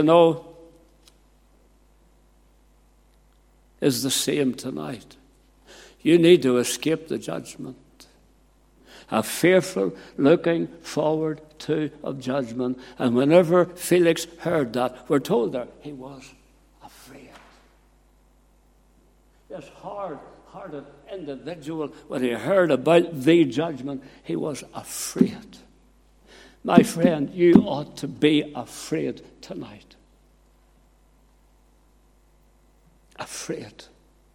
is the same tonight. You need to escape the judgment. A fearful looking forward to of judgment. And whenever Felix heard that, we're told that he was afraid. This hard-hearted individual, when he heard about the judgment, he was afraid. My friend, you ought to be afraid tonight. Afraid.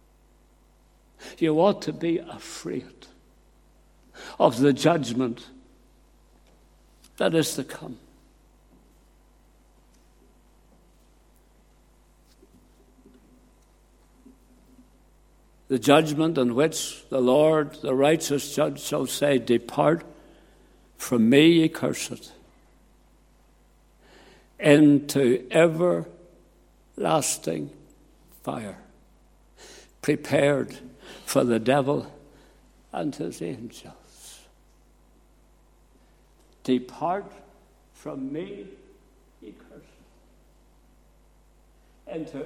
You ought to be afraid of the judgment that is to come. The judgment in which the Lord, the righteous judge, shall say, "Depart from me, ye cursed, into everlasting fire, prepared for the devil and his angels." Depart from me, ye cursed, into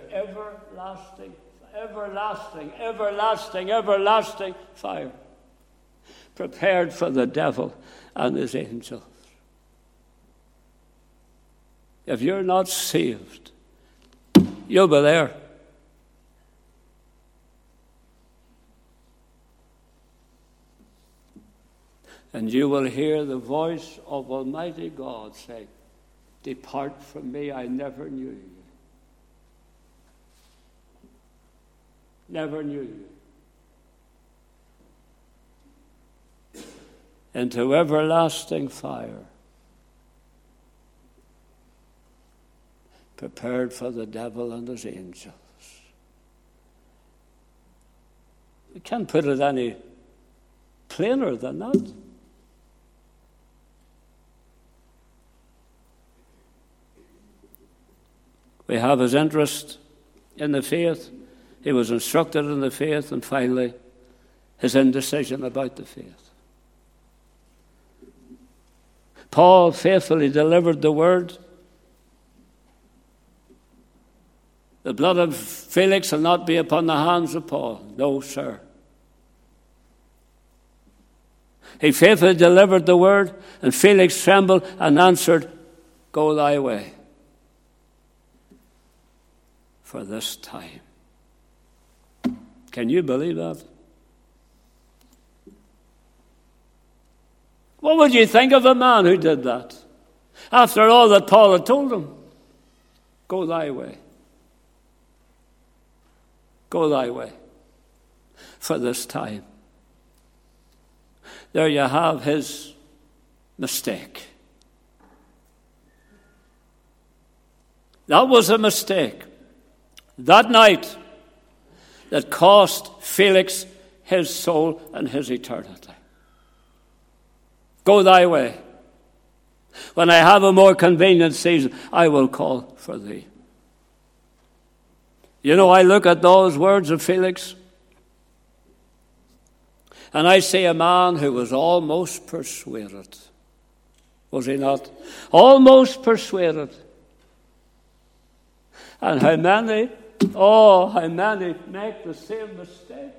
everlasting fire, prepared for the devil and his angels. If you're not saved, you'll be there. And you will hear the voice of Almighty God say, "Depart from me, I never knew you." Never knew you. Into everlasting fire, prepared for the devil and his angels. We can't put it any plainer than that. We have his interest in the faith. He was instructed in the faith, and finally, his indecision about the faith. Paul faithfully delivered the word. The blood of Felix will not be upon the hands of Paul. No, sir. He faithfully delivered the word, and Felix trembled and answered, "Go thy way for this time." Can you believe that? What would you think of a man who did that? After all that Paul had told him, go thy way. Go thy way for this time. There you have his mistake. That was a mistake. That night that cost Felix his soul and his eternity. Go thy way. When I have a more convenient season, I will call for thee. You know, I look at those words of Felix, and I see a man who was almost persuaded. Was he not? Almost persuaded. And how many make the same mistake?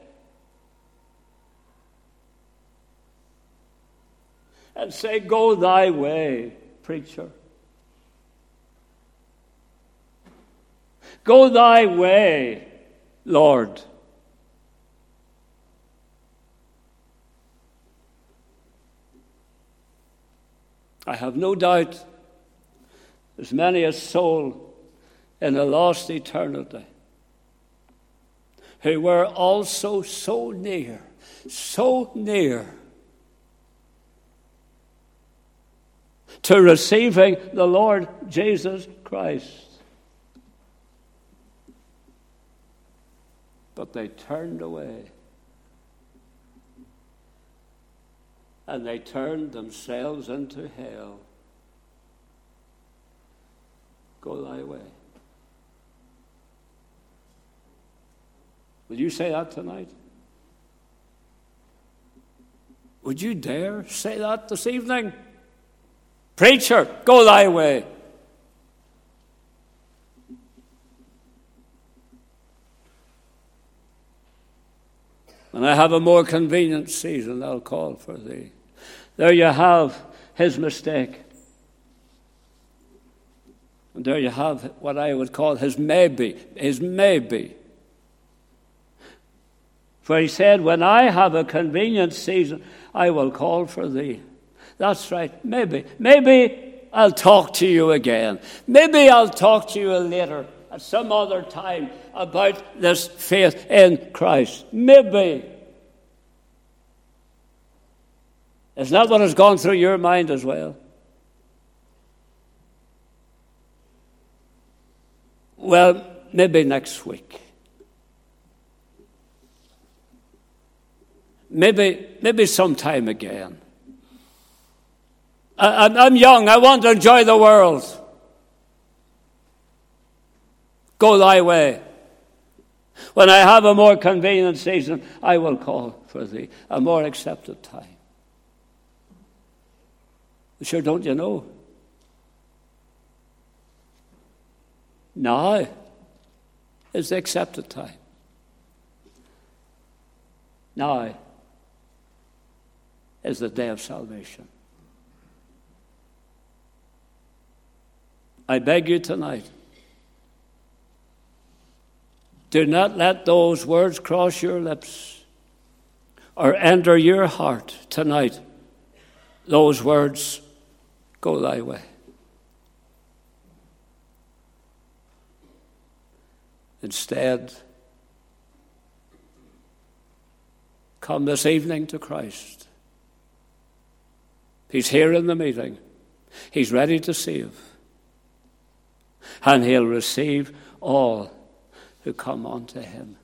And say, go thy way, preacher. Go thy way, Lord. I have no doubt there's many a soul in a lost eternity who were also so near to receiving the Lord Jesus Christ. But they turned away. And they turned themselves into hell. Go thy way. Will you say that tonight? Would you dare say that this evening? Preacher, go thy way. When I have a more convenient season, I'll call for thee. There you have his mistake. And there you have what I would call his maybe. For he said, when I have a convenient season, I will call for thee. That's right, maybe. Maybe I'll talk to you again. Maybe I'll talk to you later, at some other time, about this faith in Christ. Maybe. Is that what has gone through your mind as well? Well, maybe next week. Maybe sometime again. I'm young. I want to enjoy the world. Go thy way. When I have a more convenient season, I will call for thee, a more accepted time. Sure, don't you know? Now is the accepted time. Now is the day of salvation. I beg you tonight, do not let those words cross your lips or enter your heart tonight. Those words, go thy way. Instead, come this evening to Christ. He's here in the meeting. He's ready to save. And he'll receive all who come unto him.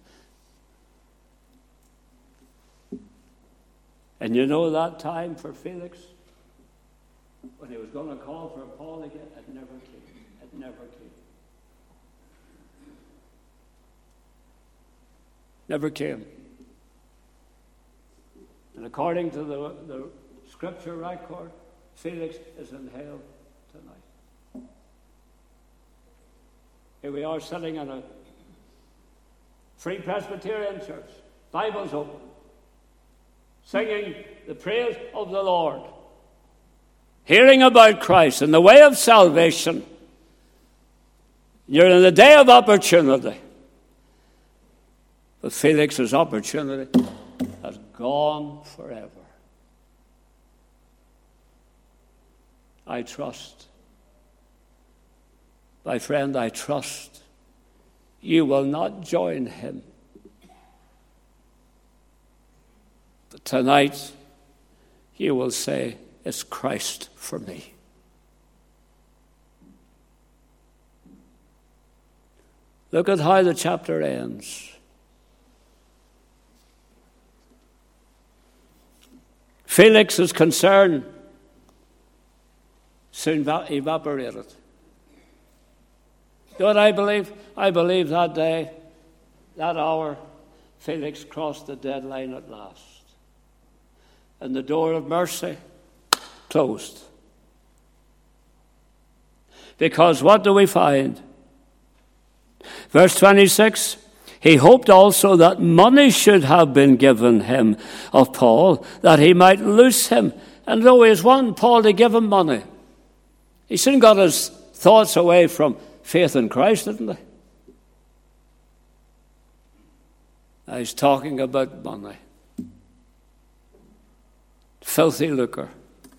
And you know that time for Felix, when he was going to call for Paul again, it never came. It never came. Never came. And according to the scripture record, Felix is in hell tonight. Here we are sitting in a Free Presbyterian church, Bibles open, singing the praise of the Lord, hearing about Christ and the way of salvation. You're in the day of opportunity. But Felix's opportunity has gone forever. I trust, my friend, I trust you will not join him. But tonight, you will say, it's Christ for me. Look at how the chapter ends. Felix's concern soon evaporated. You know what I believe? I believe that day that hour, Felix crossed the deadline at last. And the door of mercy closed. Because what do we find? Verse 26, he hoped also that money should have been given him of Paul, that he might loose him. And though he has wanted Paul to give him money, he soon got his thoughts away from faith in Christ, didn't he? Now he's talking about money. Filthy lucre.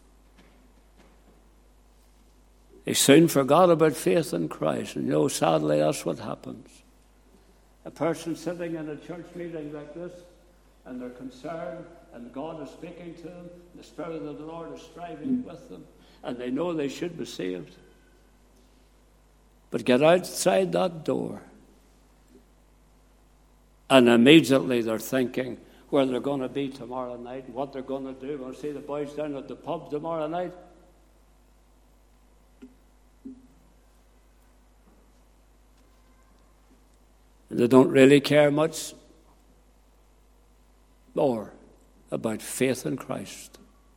He soon forgot about faith in Christ. And sadly, that's what happens. A person sitting in a church meeting like this, and they're concerned, and God is speaking to them, the Spirit of the Lord is striving with them, and they know they should be saved. But get outside that door, and immediately they're thinking where they're going to be tomorrow night, and what they're going to do. We'll see the boys down at the pub tomorrow night. They don't really care much more about faith in Christ.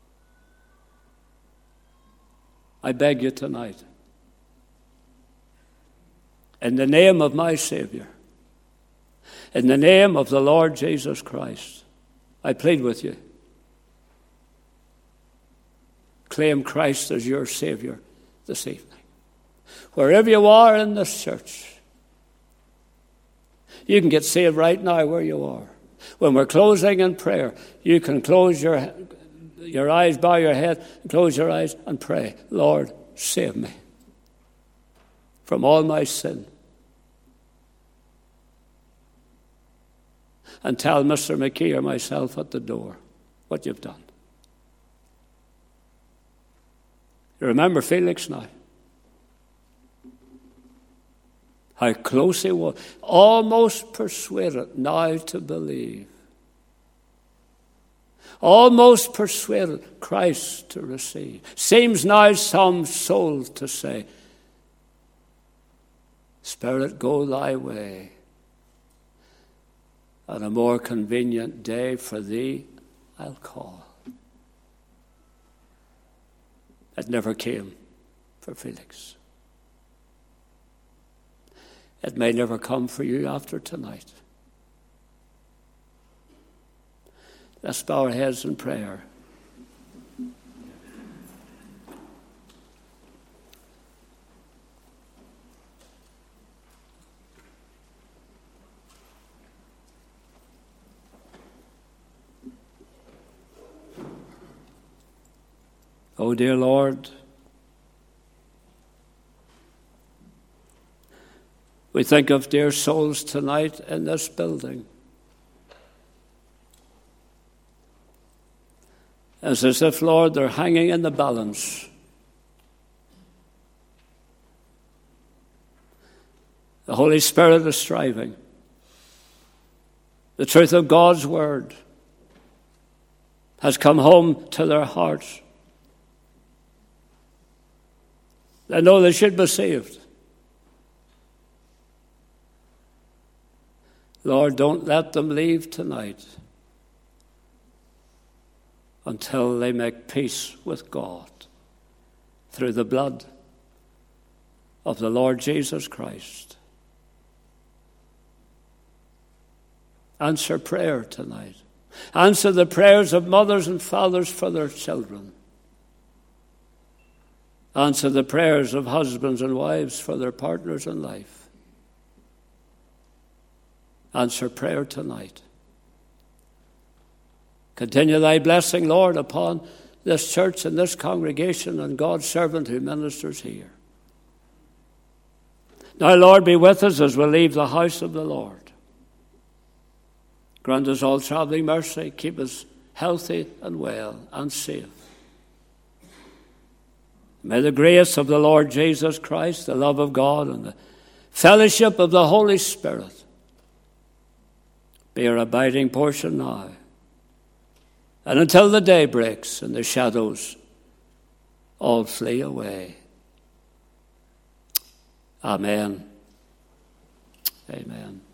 I beg you tonight, in the name of my Savior, in the name of the Lord Jesus Christ, I plead with you, claim Christ as your Savior this evening. Wherever you are in this church, you can get saved right now where you are. When we're closing in prayer, you can close your eyes, bow your head, close your eyes and pray, Lord, save me from all my sin. And tell Mr. McKee or myself at the door what you've done. You remember Felix now? How close he was, almost persuaded now to believe. Almost persuaded Christ to receive. Seems now some soul to say, Spirit, go thy way. On a more convenient day for thee, I'll call. It never came for Felix. It may never come for you after tonight. Let's bow our heads in prayer. Oh, dear Lord, we think of dear souls tonight in this building. It's as if, Lord, they're hanging in the balance. The Holy Spirit is striving. The truth of God's word has come home to their hearts. They know they should be saved. Lord, don't let them leave tonight until they make peace with God through the blood of the Lord Jesus Christ. Answer prayer tonight. Answer the prayers of mothers and fathers for their children. Answer the prayers of husbands and wives for their partners in life. Answer prayer tonight. Continue thy blessing, Lord, upon this church and this congregation and God's servant who ministers here. Now, Lord, be with us as we leave the house of the Lord. Grant us all traveling mercy. Keep us healthy and well and safe. May the grace of the Lord Jesus Christ, the love of God, and the fellowship of the Holy Spirit be our abiding portion now, and until the day breaks and the shadows all flee away. Amen. Amen.